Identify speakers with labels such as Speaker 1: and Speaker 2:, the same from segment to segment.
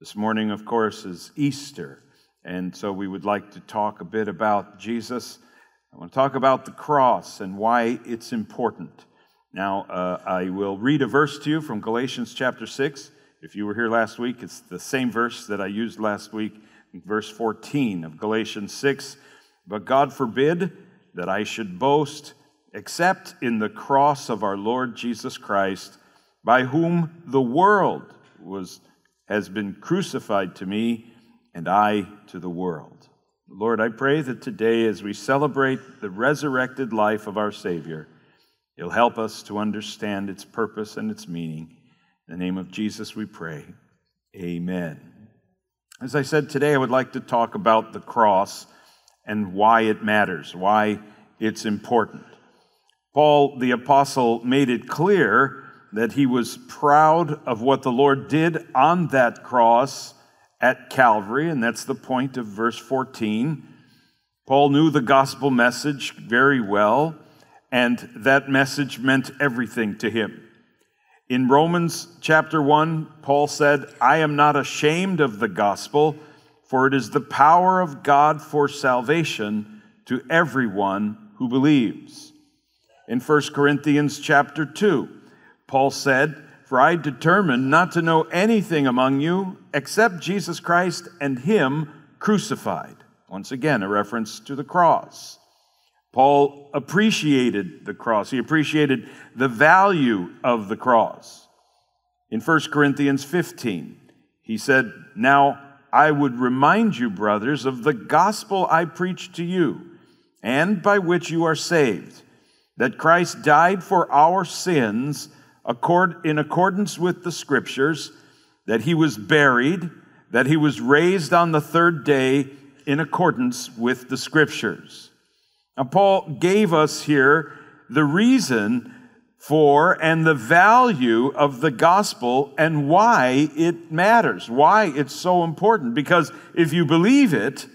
Speaker 1: This morning, of course, is Easter, and so we would like to talk a bit about Jesus. I want to talk about the cross and why it's important. Now, I will read a verse to you from Galatians chapter 6. If you were here last week, it's the same verse that I used last week, verse 14 of Galatians 6. But God forbid that I should boast except in the cross of our Lord Jesus Christ, by whom the world has been crucified to me, and I to the world. Lord, I pray that today, as we celebrate the resurrected life of our Savior, You'll help us to understand its purpose and its meaning. In the name of Jesus we pray. Amen. As I said, today I would like to talk about the cross and why it matters, why it's important. Paul the apostle made it clear that he was proud of what the Lord did on that cross at Calvary, and that's the point of verse 14. Paul knew the gospel message very well, and that message meant everything to him. In Romans chapter 1, Paul said, I am not ashamed of the gospel, for it is the power of God for salvation to everyone who believes. In 1 Corinthians chapter 2, Paul said, for I determined not to know anything among you except Jesus Christ and Him crucified. Once again, a reference to the cross. Paul appreciated the cross. He appreciated the value of the cross. In 1 Corinthians 15, he said, now I would remind you, brothers, of the gospel I preached to you, and by which you are saved, that Christ died for our sins in accordance with the Scriptures, that He was buried, that He was raised on the third day in accordance with the Scriptures. Now, Paul gave us here the reason for and the value of the gospel and why it matters, why it's so important. Because if you believe it,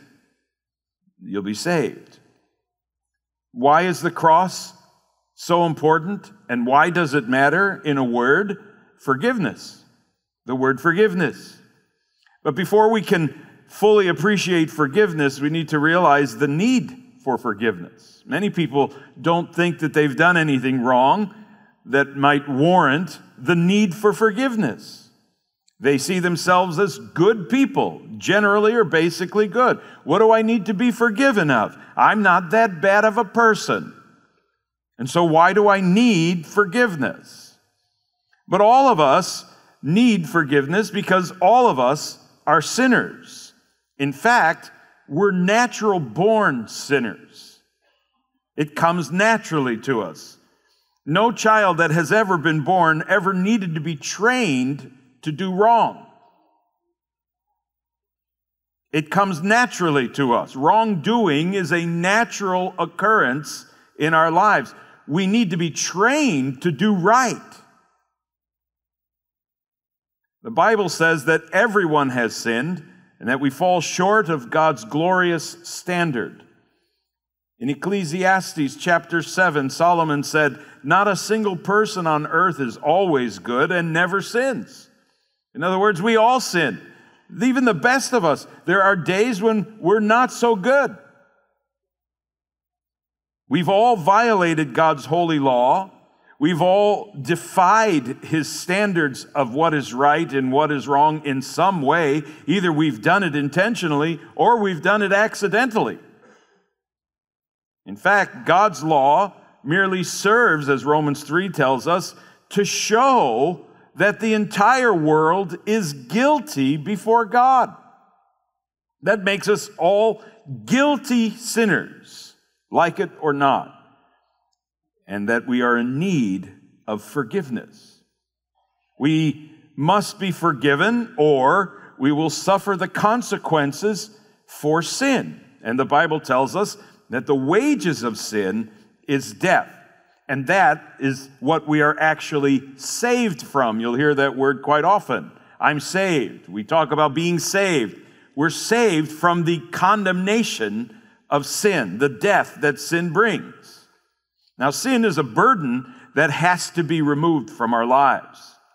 Speaker 1: you'll be saved. Why is the cross so important, and why does it matter? In a word, forgiveness. The word forgiveness. But before we can fully appreciate forgiveness, we need to realize the need for forgiveness. Many people don't think that they've done anything wrong that might warrant the need for forgiveness. They see themselves as good people, generally or basically good. What do I need to be forgiven of? I'm not that bad of a person. And so why do I need forgiveness? But all of us need forgiveness because all of us are sinners. In fact, we're natural-born sinners. It comes naturally to us. No child that has ever been born ever needed to be trained to do wrong. It comes naturally to us. Wrongdoing is a natural occurrence in our lives. We need to be trained to do right. The Bible says that everyone has sinned and that we fall short of God's glorious standard. In Ecclesiastes chapter 7, Solomon said, not a single person on earth is always good and never sins. In other words, we all sin. Even the best of us, there are days when we're not so good. We've all violated God's holy law. We've all defied His standards of what is right and what is wrong in some way. Either we've done it intentionally or we've done it accidentally. In fact, God's law merely serves, as Romans 3 tells us, to show that the entire world is guilty before God. That makes us all guilty sinners, like it or not, and that we are in need of forgiveness. We must be forgiven or we will suffer the consequences for sin. And the Bible tells us that the wages of sin is death. And that is what we are actually saved from. You'll hear that word quite often. I'm saved. We talk about being saved. We're saved from the condemnation of sin, the death that sin brings. Now, sin is a burden that has to be removed from our lives.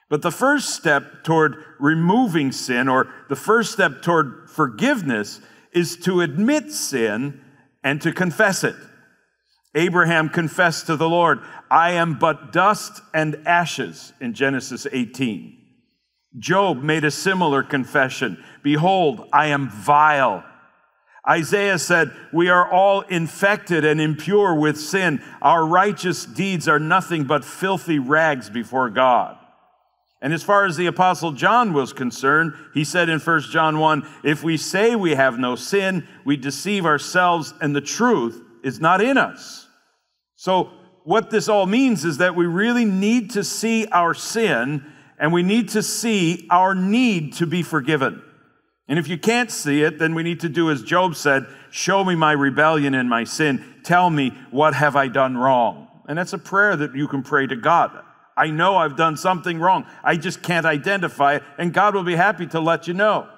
Speaker 1: But the first step toward removing sin, or the first step toward forgiveness, is to admit sin and to confess it. Abraham confessed to the Lord, "I am but dust and ashes," in Genesis 18. Job made a similar confession. "Behold, I am vile." Isaiah said, "We are all infected and impure with sin. Our righteous deeds are nothing but filthy rags before God." And as far as the Apostle John was concerned, he said in 1 John 1, "If we say we have no sin, we deceive ourselves and the truth is not in us." So what this all means is that we really need to see our sin, and we need to see our need to be forgiven. And if you can't see it, then we need to do as Job said, "Show me my rebellion and my sin. Tell me, what have I done wrong?" And that's a prayer that you can pray to God. I know I've done something wrong. I just can't identify it, and God will be happy to let you know.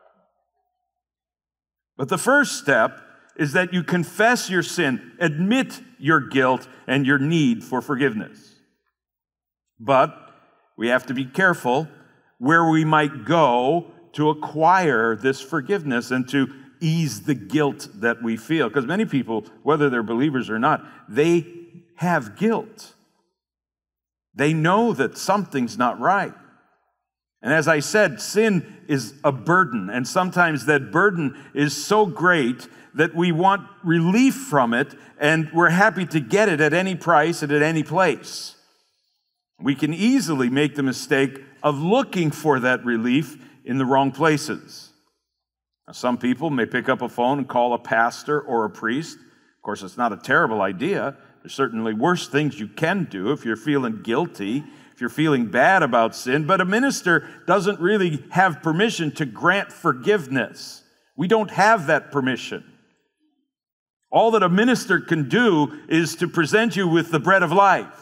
Speaker 1: But the first step is that you confess your sin, admit your guilt and your need for forgiveness. But we have to be careful where we might go to acquire this forgiveness and to ease the guilt that we feel. Because many people, whether they're believers or not, they have guilt. They know that something's not right. And as I said, sin is a burden, and sometimes that burden is so great that we want relief from it, and we're happy to get it at any price and at any place. We can easily make the mistake of looking for that relief in the wrong places. Now, some people may pick up a phone and call a pastor or a priest. Of course, it's not a terrible idea. There's certainly worse things you can do if you're feeling guilty, if you're feeling bad about sin, but a minister doesn't really have permission to grant forgiveness. We don't have that permission. All that a minister can do is to present you with the bread of life.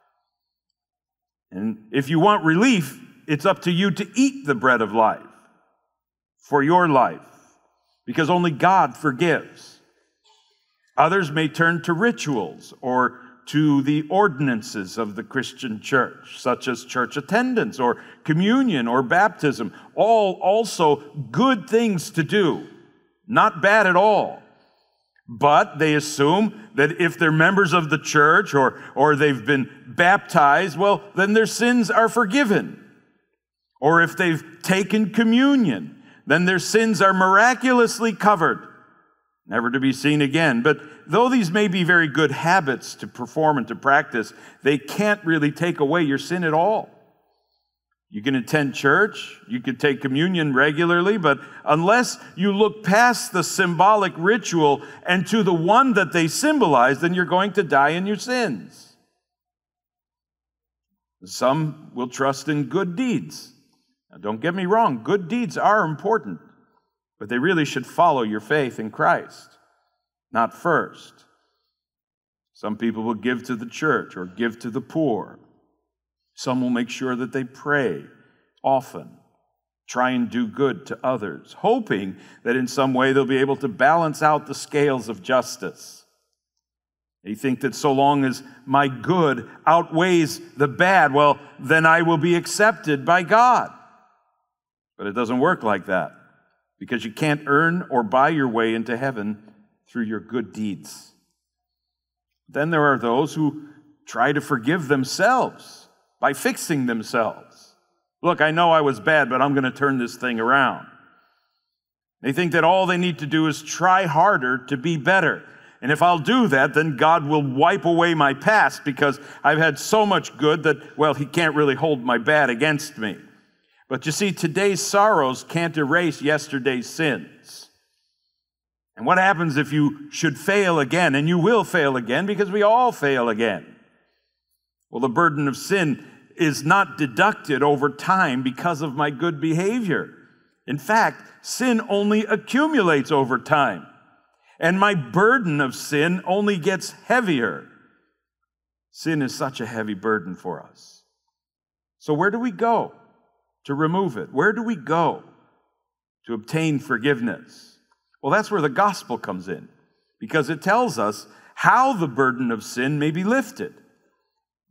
Speaker 1: And if you want relief, it's up to you to eat the bread of life for your life, because only God forgives. Others may turn to rituals or to the ordinances of the Christian church, such as church attendance or communion or baptism. All also good things to do, not bad at all. But they assume that if they're members of the church or they've been baptized, well, then their sins are forgiven. Or if they've taken communion, then their sins are miraculously covered, never to be seen again. But though these may be very good habits to perform and to practice, they can't really take away your sin at all. You can attend church, you can take communion regularly, but unless you look past the symbolic ritual and to the one that they symbolize, then you're going to die in your sins. Some will trust in good deeds. Now, don't get me wrong, good deeds are important, but they really should follow your faith in Christ, not first. Some people will give to the church or give to the poor. Some will make sure that they pray often, try and do good to others, hoping that in some way they'll be able to balance out the scales of justice. They think that so long as my good outweighs the bad, well, then I will be accepted by God. But it doesn't work like that, because you can't earn or buy your way into heaven through your good deeds. Then there are those who try to forgive themselves by fixing themselves. Look, I know I was bad, but I'm going to turn this thing around. They think that all they need to do is try harder to be better. And if I'll do that, then God will wipe away my past because I've had so much good that, well, He can't really hold my bad against me. But you see, today's sorrows can't erase yesterday's sins. And what happens if you should fail again? And you will fail again, because we all fail again. Well, the burden of sin is not deducted over time because of my good behavior. In fact, sin only accumulates over time. And my burden of sin only gets heavier. Sin is such a heavy burden for us. So where do we go to remove it? Where do we go to obtain forgiveness? Well, that's where the gospel comes in, because it tells us how the burden of sin may be lifted.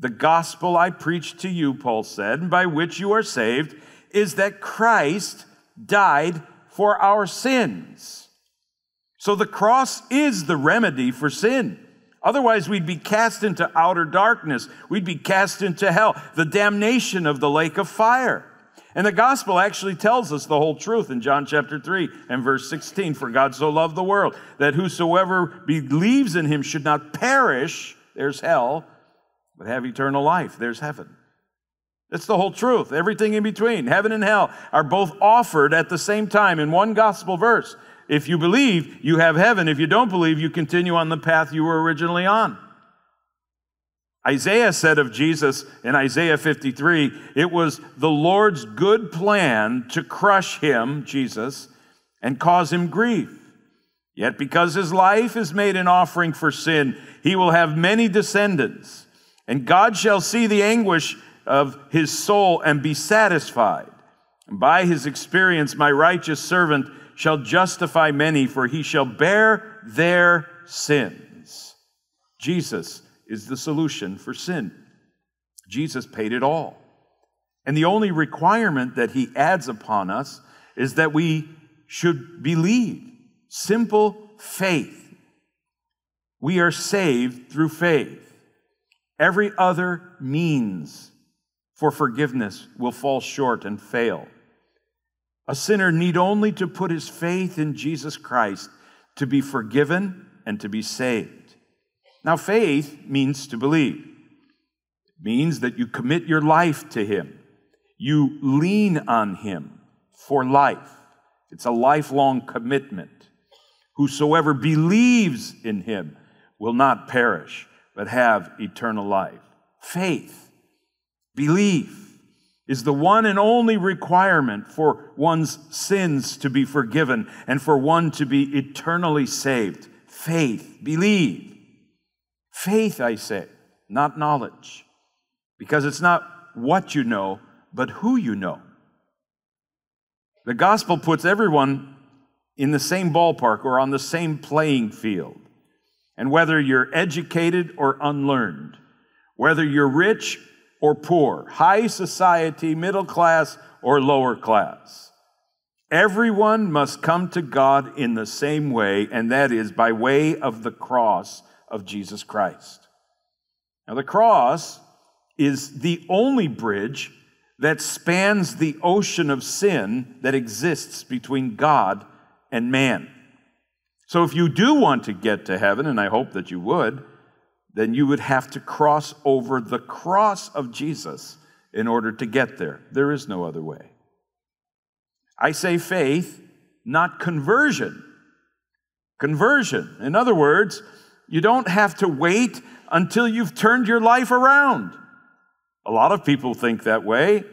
Speaker 1: The gospel I preach to you," Paul said, "and by which you are saved, is that Christ died for our sins." So the cross is the remedy for sin. Otherwise, we'd be cast into outer darkness. We'd be cast into hell, the damnation of the lake of fire. And the gospel actually tells us the whole truth in John chapter 3 and verse 16. "For God so loved the world, that whosoever believes in him should not perish," there's hell, "but have eternal life," there's heaven. That's the whole truth. Everything in between, heaven and hell, are both offered at the same time in one gospel verse. If you believe, you have heaven. If you don't believe, you continue on the path you were originally on. Isaiah said of Jesus in Isaiah 53, it was the Lord's good plan to crush him, Jesus, and cause him grief. Yet because his life is made an offering for sin, he will have many descendants. And God shall see the anguish of his soul and be satisfied. And by his experience, my righteous servant shall justify many, for he shall bear their sins. Jesus is the solution for sin. Jesus paid it all. And the only requirement that he adds upon us is that we should believe. Simple faith. We are saved through faith. Every other means for forgiveness will fall short and fail. A sinner need only to put his faith in Jesus Christ to be forgiven and to be saved. Now, faith means to believe. It means that you commit your life to him. You lean on him for life. It's a lifelong commitment. Whosoever believes in him will not perish, but have eternal life. Faith, belief, is the one and only requirement for one's sins to be forgiven and for one to be eternally saved. Faith, believe. Faith, I say, not knowledge, because it's not what you know, but who you know. The gospel puts everyone in the same ballpark or on the same playing field. And whether you're educated or unlearned, whether you're rich or poor, high society, middle class, or lower class, everyone must come to God in the same way, and that is by way of the cross of Jesus Christ. Now, the cross is the only bridge that spans the ocean of sin that exists between God and man. So if you do want to get to heaven, and I hope that you would, then you would have to cross over the cross of Jesus in order to get there. There is no other way. I say faith, not conversion. Conversion. In other words, you don't have to wait until you've turned your life around. A lot of people think that way.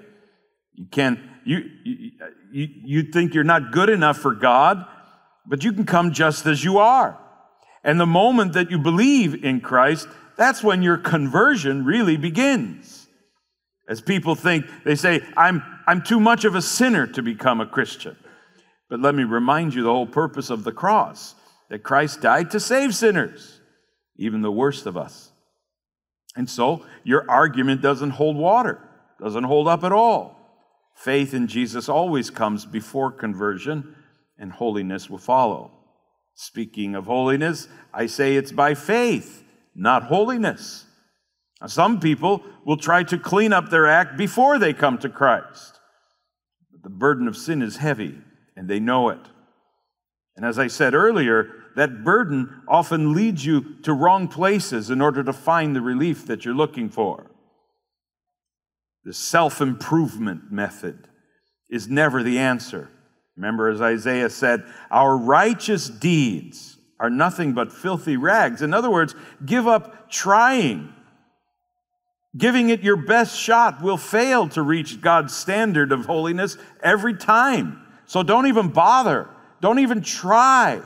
Speaker 1: You think you're not good enough for God, but you can come just as you are. And the moment that you believe in Christ, that's when your conversion really begins. As people think, they say, I'm too much of a sinner to become a Christian. But let me remind you the whole purpose of the cross, that Christ died to save sinners, even the worst of us. And so your argument doesn't hold water, doesn't hold up at all. Faith in Jesus always comes before conversion, and holiness will follow. Speaking of holiness, I say it's by faith, not holiness. Now, some people will try to clean up their act before they come to Christ. But the burden of sin is heavy, and they know it. And as I said earlier, that burden often leads you to wrong places in order to find the relief that you're looking for. The self-improvement method is never the answer. Remember, as Isaiah said, our righteous deeds are nothing but filthy rags. In other words, give up trying. Giving it your best shot will fail to reach God's standard of holiness every time. So don't even bother. Don't even try.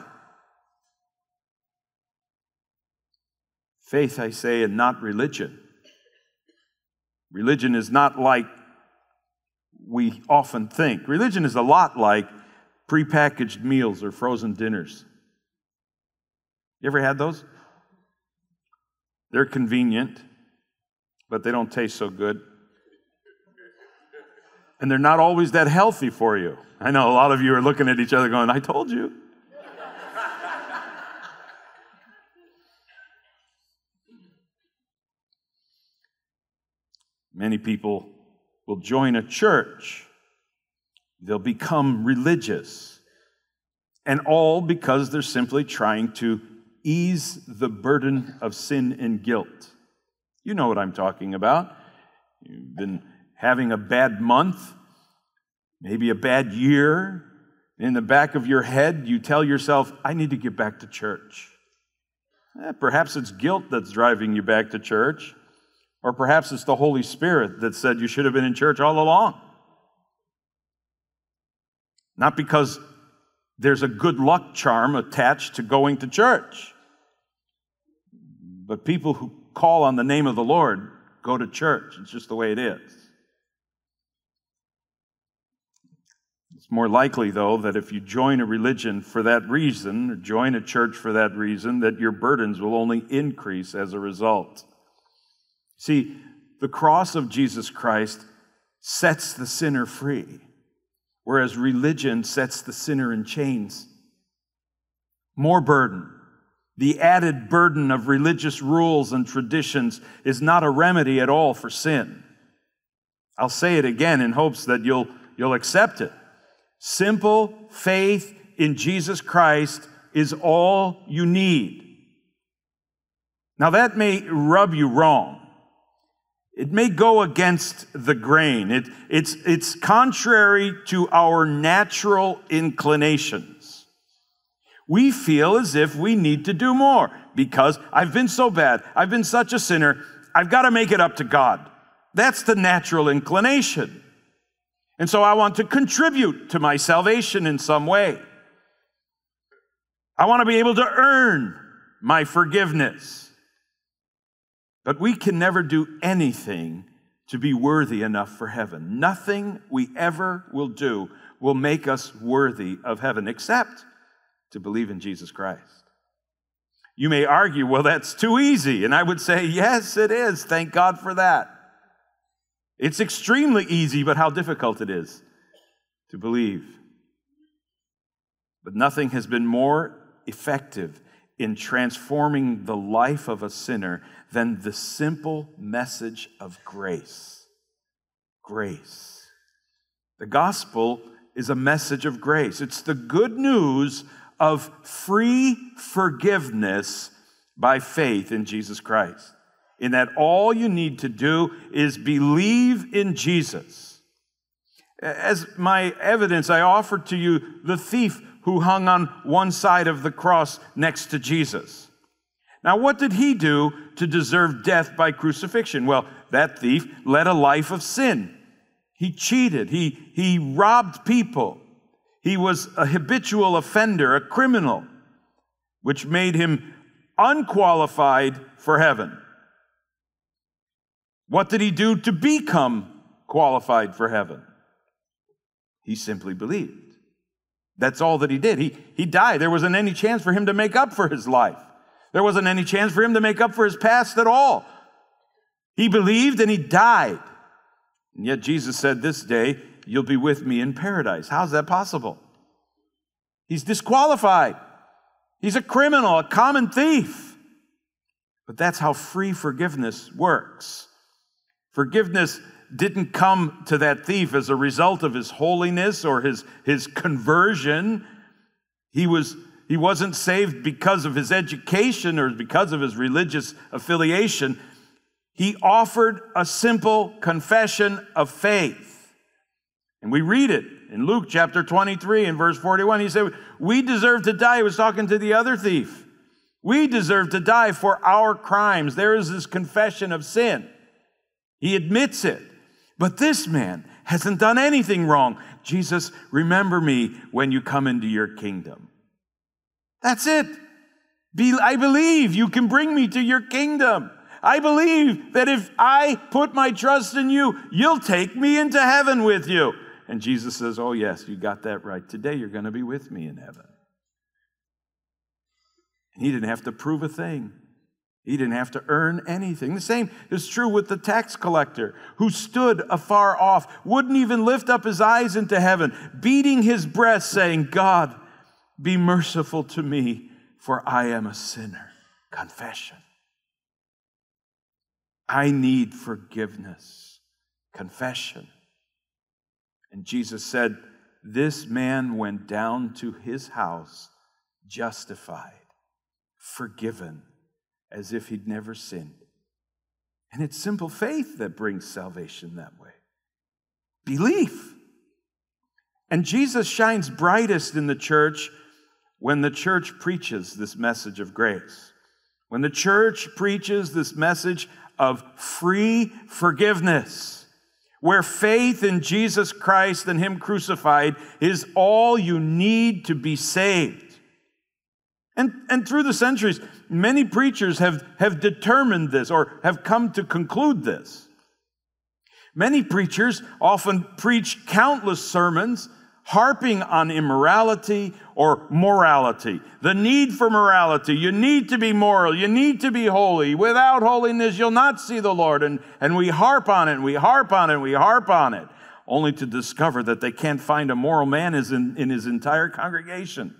Speaker 1: Faith, I say, and not religion. Religion is not like we often think. Religion is a lot like prepackaged meals or frozen dinners. You ever had those? They're convenient, but they don't taste so good. And they're not always that healthy for you. I know a lot of you are looking at each other going, I told you. Many people will join a church. They'll become religious. And all because they're simply trying to ease the burden of sin and guilt. You know what I'm talking about. You've been having a bad month, maybe a bad year. In the back of your head, you tell yourself, I need to get back to church. Perhaps it's guilt that's driving you back to church. Or perhaps it's the Holy Spirit that said you should have been in church all along. Not because there's a good luck charm attached to going to church. But people who call on the name of the Lord go to church. It's just the way it is. It's more likely, though, that if you join a religion for that reason, or join a church for that reason, that your burdens will only increase as a result. See, the cross of Jesus Christ sets the sinner free, whereas religion sets the sinner in chains. More burden. The added burden of religious rules and traditions is not a remedy at all for sin. I'll say it again in hopes that you'll accept it. Simple faith in Jesus Christ is all you need. Now that may rub you wrong. It may go against the grain. It's contrary to our natural inclinations. We feel as if we need to do more because I've been so bad. I've been such a sinner. I've got to make it up to God. That's the natural inclination. And so I want to contribute to my salvation in some way. I want to be able to earn my forgiveness. But we can never do anything to be worthy enough for heaven. Nothing we ever will do will make us worthy of heaven, except to believe in Jesus Christ. You may argue, well, that's too easy. And I would say, yes, it is. Thank God for that. It's extremely easy, but how difficult it is to believe. But nothing has been more effective in transforming the life of a sinner than the simple message of grace. Grace. The gospel is a message of grace. It's the good news of free forgiveness by faith in Jesus Christ. In that all you need to do is believe in Jesus. As my evidence, I offered to you the thief who hung on one side of the cross next to Jesus. Now, what did he do to deserve death by crucifixion? Well, that thief led a life of sin. He cheated. He robbed people. He was a habitual offender, a criminal, which made him unqualified for heaven. What did he do to become qualified for heaven? He simply believed. That's all that he did. He died. There wasn't any chance for him to make up for his life. There wasn't any chance for him to make up for his past at all. He believed and he died. And yet Jesus said, this day you'll be with me in paradise. How's that possible? He's disqualified. He's a criminal, a common thief. But that's how free forgiveness works. Forgiveness didn't come to that thief as a result of his holiness or his conversion. He wasn't saved because of his education or because of his religious affiliation. He offered a simple confession of faith. And we read it in Luke chapter 23 and verse 41. He said, we deserve to die. He was talking to the other thief. We deserve to die for our crimes. There is this confession of sin. He admits it. But this man hasn't done anything wrong. Jesus, remember me when you come into your kingdom. That's it. I believe you can bring me to your kingdom. I believe that if I put my trust in you, you'll take me into heaven with you. And Jesus says, oh yes, you got that right. Today you're going to be with me in heaven. He didn't have to prove a thing. He didn't have to earn anything. The same is true with the tax collector who stood afar off, wouldn't even lift up his eyes into heaven, beating his breast, saying, God, be merciful to me, for I am a sinner. Confession. I need forgiveness. Confession. And Jesus said, this man went down to his house justified, forgiven, as if he'd never sinned. And it's simple faith that brings salvation that way. Belief. And Jesus shines brightest in the church when the church preaches this message of grace. When the church preaches this message of free forgiveness, where faith in Jesus Christ and Him crucified is all you need to be saved. And through the centuries, many preachers have determined this or have come to conclude this. Many preachers often preach countless sermons harping on immorality or morality. The need for morality. You need to be moral. You need to be holy. Without holiness, you'll not see the Lord. And we harp on it, and we harp on it, and we harp on it, only to discover that they can't find a moral man in his entire congregation.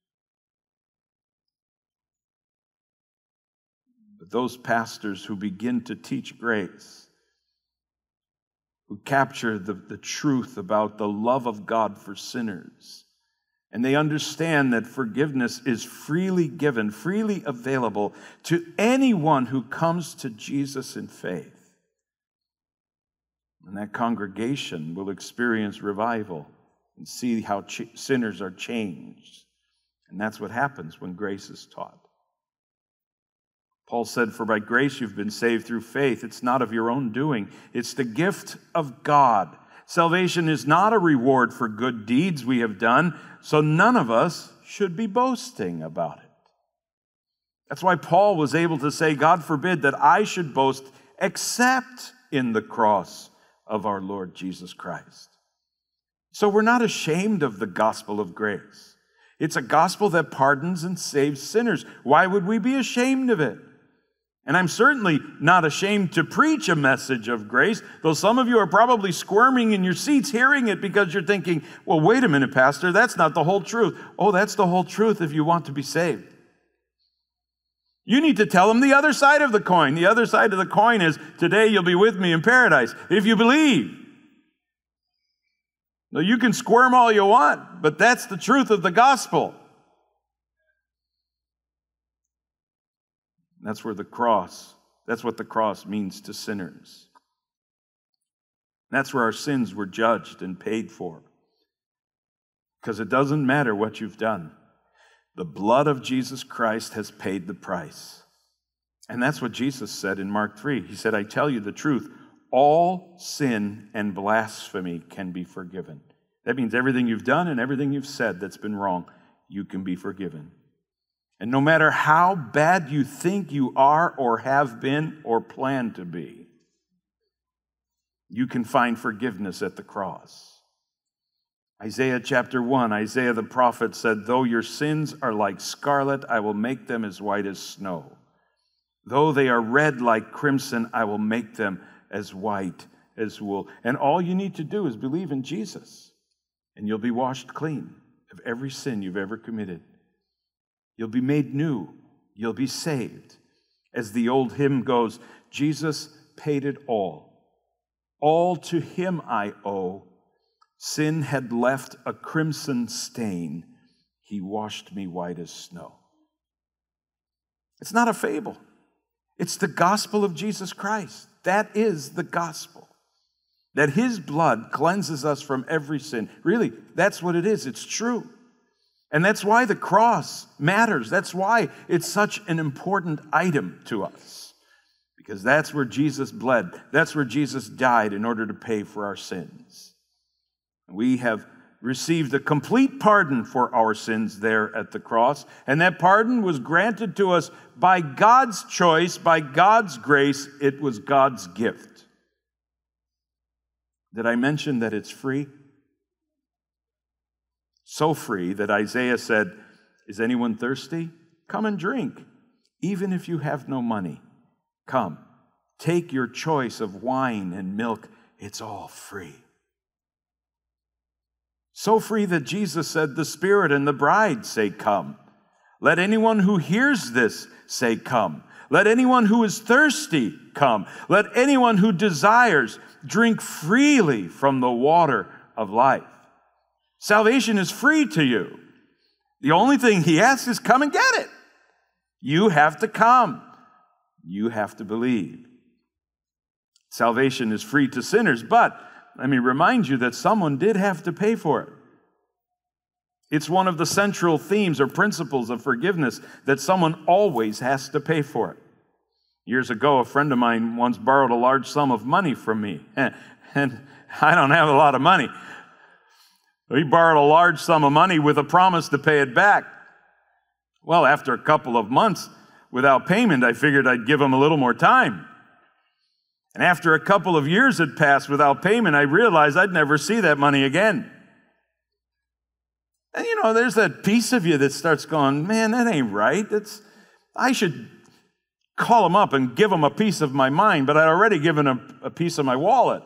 Speaker 1: But those pastors who begin to teach grace, who capture the truth about the love of God for sinners, and they understand that forgiveness is freely given, freely available to anyone who comes to Jesus in faith. And that congregation will experience revival and see how sinners are changed. And that's what happens when grace is taught. Paul said, for by grace you've been saved through faith. It's not of your own doing. It's the gift of God. Salvation is not a reward for good deeds we have done, so none of us should be boasting about it. That's why Paul was able to say, God forbid that I should boast except in the cross of our Lord Jesus Christ. So we're not ashamed of the gospel of grace. It's a gospel that pardons and saves sinners. Why would we be ashamed of it? And I'm certainly not ashamed to preach a message of grace, though some of you are probably squirming in your seats hearing it because you're thinking, well, wait a minute, Pastor, that's not the whole truth. Oh, that's the whole truth if you want to be saved. You need to tell them the other side of the coin. The other side of the coin is, today you'll be with me in paradise if you believe. Now, you can squirm all you want, but that's the truth of the gospel. That's what the cross means to sinners. That's where our sins were judged and paid for. Because it doesn't matter what you've done. The blood of Jesus Christ has paid the price. And that's what Jesus said in Mark 3. He said, I tell you the truth, all sin and blasphemy can be forgiven. That means everything you've done and everything you've said that's been wrong, you can be forgiven. And no matter how bad you think you are or have been or plan to be, you can find forgiveness at the cross. Isaiah chapter 1, Isaiah the prophet said, though your sins are like scarlet, I will make them as white as snow. Though they are red like crimson, I will make them as white as wool. And all you need to do is believe in Jesus, and you'll be washed clean of every sin you've ever committed. You'll be made new. You'll be saved. As the old hymn goes, Jesus paid it all. All to Him I owe. Sin had left a crimson stain. He washed me white as snow. It's not a fable. It's the gospel of Jesus Christ. That is the gospel. That His blood cleanses us from every sin. Really, that's what it is. It's true. And that's why the cross matters. That's why it's such an important item to us. Because that's where Jesus bled. That's where Jesus died in order to pay for our sins. We have received a complete pardon for our sins there at the cross. And that pardon was granted to us by God's choice, by God's grace. It was God's gift. Did I mention that it's free? So free that Isaiah said, is anyone thirsty? Come and drink. Even if you have no money, come, take your choice of wine and milk. It's all free. So free that Jesus said, the Spirit and the bride say, come. Let anyone who hears this say, come. Let anyone who is thirsty come. Let anyone who desires drink freely from the water of life. Salvation is free to you. The only thing he asks is come and get it. You have to come. You have to believe. Salvation is free to sinners, but let me remind you that someone did have to pay for it. It's one of the central themes or principles of forgiveness that someone always has to pay for it. Years ago, a friend of mine once borrowed a large sum of money from me, and I don't have a lot of money. He borrowed a large sum of money with a promise to pay it back. Well, after a couple of months without payment, I figured I'd give him a little more time. And after a couple of years had passed without payment, I realized I'd never see that money again. And there's that piece of you that starts going, man, that ain't right. I should call him up and give him a piece of my mind, but I'd already given him a piece of my wallet.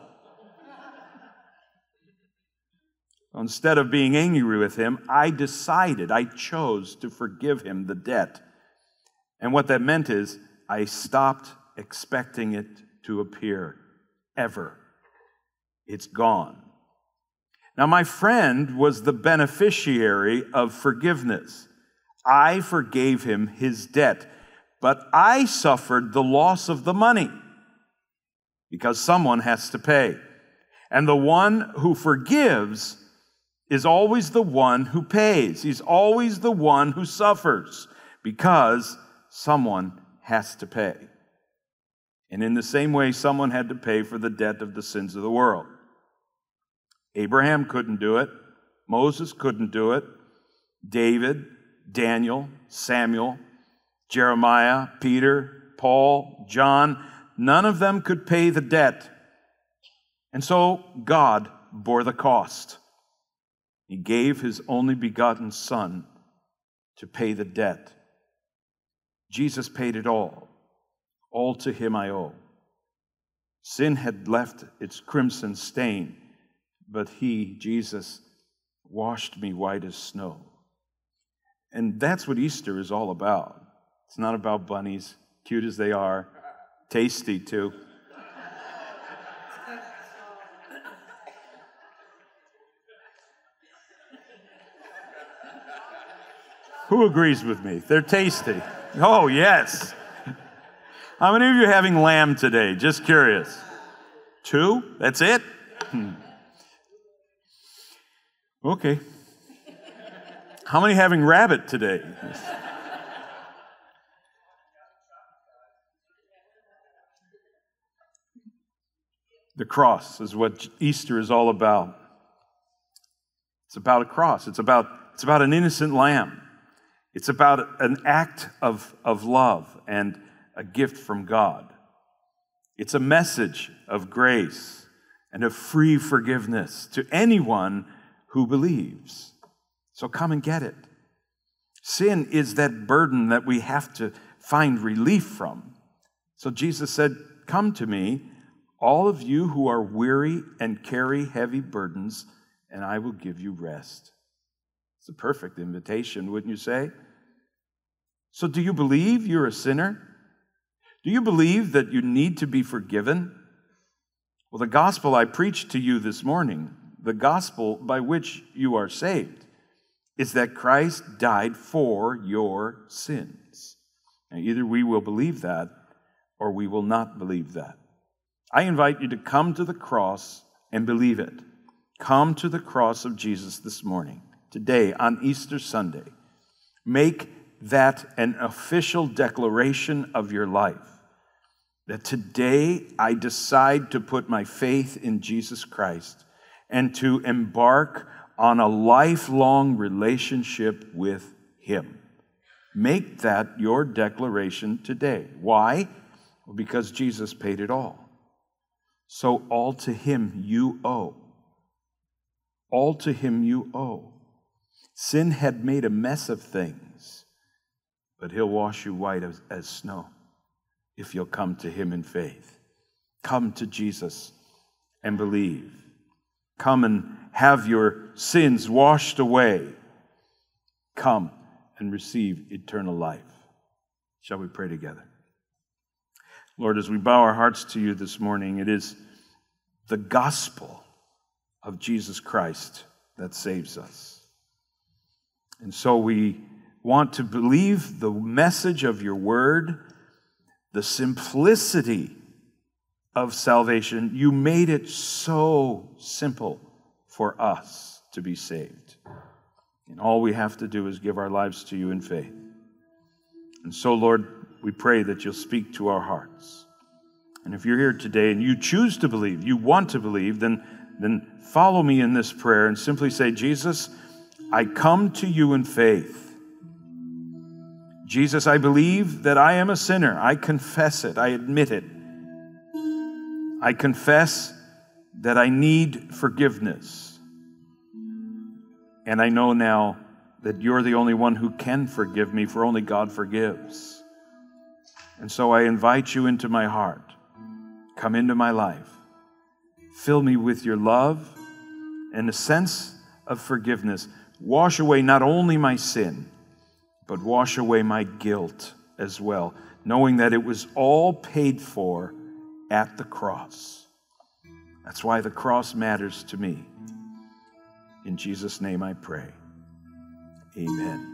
Speaker 1: Instead of being angry with him, I chose to forgive him the debt. And what that meant is I stopped expecting it to appear ever. It's gone. Now, my friend was the beneficiary of forgiveness. I forgave him his debt, but I suffered the loss of the money because someone has to pay. And the one who forgives is always the one who pays. He's always the one who suffers because someone has to pay. And in the same way, someone had to pay for the debt of the sins of the world. Abraham couldn't do it. Moses couldn't do it. David, Daniel, Samuel, Jeremiah, Peter, Paul, John, none of them could pay the debt. And so God bore the cost. He gave his only begotten Son to pay the debt. Jesus paid it all. All to him I owe. Sin had left its crimson stain, but he, Jesus, washed me white as snow. And that's what Easter is all about. It's not about bunnies, cute as they are, tasty too. Who agrees with me? They're tasty. Oh, yes. How many of you are having lamb today? Just curious. 2? That's it? Okay. How many having rabbit today? The cross is what Easter is all about. It's about a cross. It's about an innocent lamb. It's about an act of love and a gift from God. It's a message of grace and of free forgiveness to anyone who believes. So come and get it. Sin is that burden that we have to find relief from. So Jesus said, come to me, all of you who are weary and carry heavy burdens, and I will give you rest. It's a perfect invitation, wouldn't you say? So do you believe you're a sinner? Do you believe that you need to be forgiven? Well, the gospel I preached to you this morning, the gospel by which you are saved, is that Christ died for your sins. Now, either we will believe that or we will not believe that. I invite you to come to the cross and believe it. Come to the cross of Jesus this morning, today on Easter Sunday. Make that an official declaration of your life. That today I decide to put my faith in Jesus Christ and to embark on a lifelong relationship with Him. Make that your declaration today. Why? Well, because Jesus paid it all. So all to Him you owe. All to Him you owe. Sin had made a mess of things. but he'll wash you white as snow if you'll come to him in faith. Come to Jesus and believe. Come and have your sins washed away. Come and receive eternal life. Shall we pray together? Lord, as we bow our hearts to you this morning, it is the gospel of Jesus Christ that saves us. And so we want to believe the message of your word, the simplicity of salvation. You made it so simple for us to be saved. And all we have to do is give our lives to you in faith. And so, Lord, we pray that you'll speak to our hearts. And if you're here today and you choose to believe, you want to believe, then follow me in this prayer and simply say, Jesus, I come to you in faith. Jesus, I believe that I am a sinner. I confess it. I admit it. I confess that I need forgiveness. And I know now that you're the only one who can forgive me, for only God forgives. And so I invite you into my heart. Come into my life. Fill me with your love and a sense of forgiveness. Wash away not only my sin, but wash away my guilt as well, knowing that it was all paid for at the cross. That's why the cross matters to me. In Jesus' name I pray. Amen.